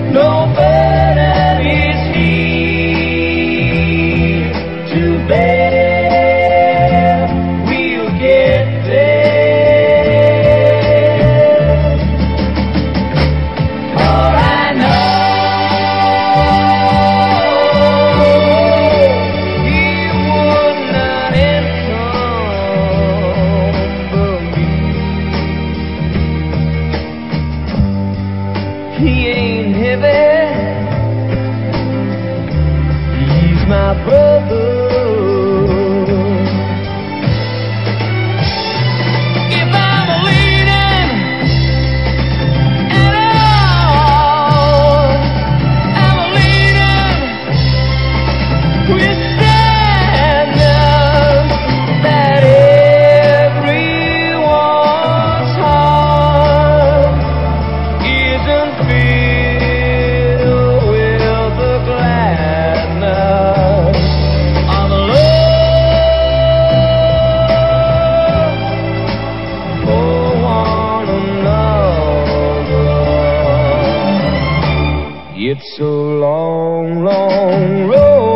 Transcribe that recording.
No burden is here to bear. We'll get there. For I know He would not encumber me. He ain't heavy. He's my brother. If I'm leaning at all, I'm leaning with sadness that everyone's heart isn't filled with the gladness of love for one another. It's a long, long road